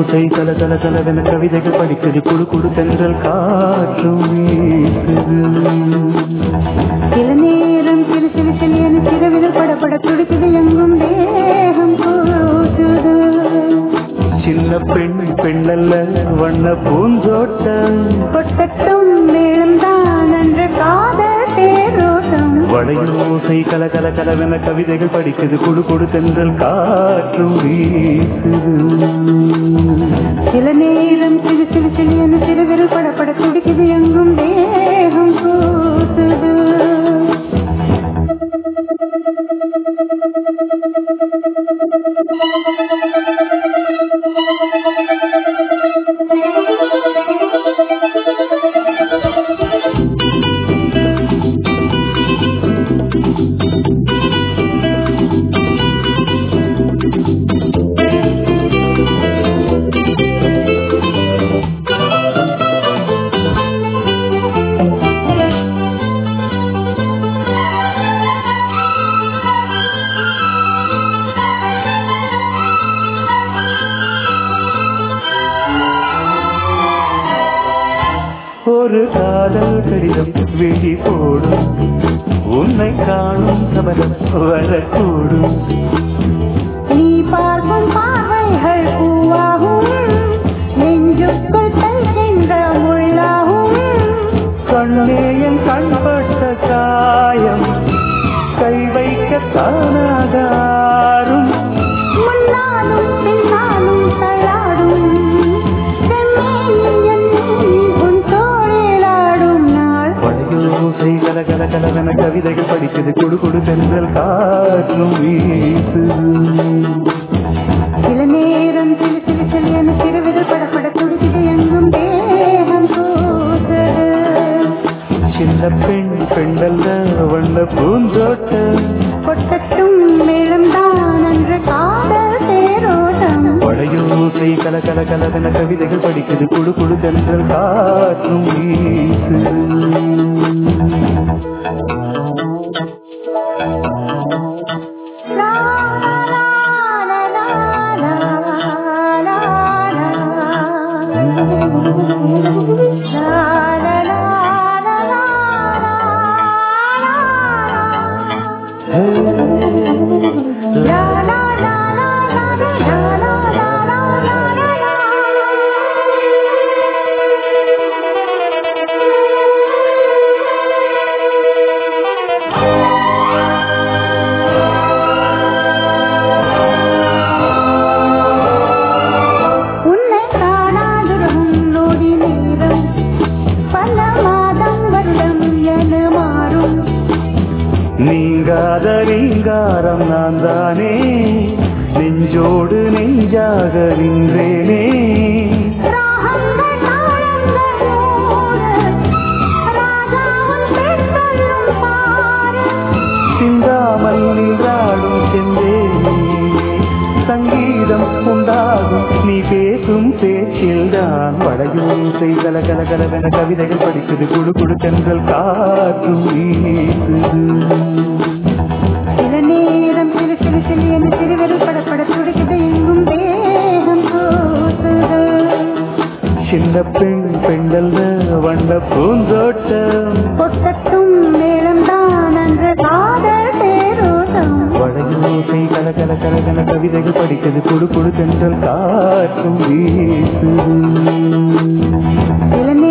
வளையோசை கல கல கலவென கவிதைகள் படிக்குது குடு குடு தென்றல் காற்றும் வீசுது. சில நேரம் சிறு சிறு சிறியனு சிறவிதழ் படப்பட துடிக்குது எங்கும் தேகம் கூசுது. சின்ன பெண் பெண்ணல்ல வண்ண பூஞ்சோட்டம் கொட்டட்டும் மேளம்தான் என்ற காதல் தேரோட்டம். வளையோசை கல கல கலவென கவிதைகள் படிக்குது குடு குடு தென்றல் காற்றும் வீசுது. சில நேரம் சிறு சிறு சிறியனு சிறுவிரல் படப்பட துடிக்குது எங்கும் தேகம் கூசுது. ஒரு காதல் கடிதம் வெளி போடும் உன்னை காணும் சபலம் வரக்கூடும். நீ பார்க்கும் பார்வைகள் பூவாகும் நெஞ்சுக்குள் தைக்கின்ற முள்ளாகும். கண்ணேயன் கண்பட்ட காயம் கை வைக்க தானாகாரும். முன்னாலும் பின்னாலும் தள்ளாடும் கல கல கலவென கவிதைகள் படிக்குது குடு குடு தென்றல் காற்றும் வீசுது. சில நேரம் சிறு சிறு சிறியனு சிறுவிதழ் படப்பட துடிக்குது எங்கும் தேகம் கூசுது. சின்ன பெண் பெண்ணல்ல வண்ண பூஞ்சோட்டம் கொட்டட்டும் மேளம்தான் என்ற காதல் தேரோட்டம். வளையோசை கல கல கலவென கவிதைகள் படிக்குது குடு குடு தென்றல் காற்றும் வீசுது. நீங்காத ரீங்காரம் நான் தானே நெஞ்சோடு நெஞ்சாக நின்றேனே. சிந்தாமல் நின்றாடும் செந்தேனே சங்கீதம் உண்டாகும் நீ பேசும் பேச்சில்தான். வளையோசை கல கல கலவென கவிதைகள் படிக்குது குடு குடு தென்றல் காற்றும் வீசுது. சில நேரம் சிறு சிறு சிறியனு சிறுவிரல் படப்பட துடிக்குது எங்கும் தேகம் கூசுது. சின்ன பெண் பெண்ணல்ல வண்ண பூந்தோட்டம் கொட்டட்டும் மேளம்தான் என்ற காதல் தேரோட்டம். வளையோசை கல கல கலகல கவிதைகள் படிக்குது குடு குடு தென்றல் காற்றும் வீசுது.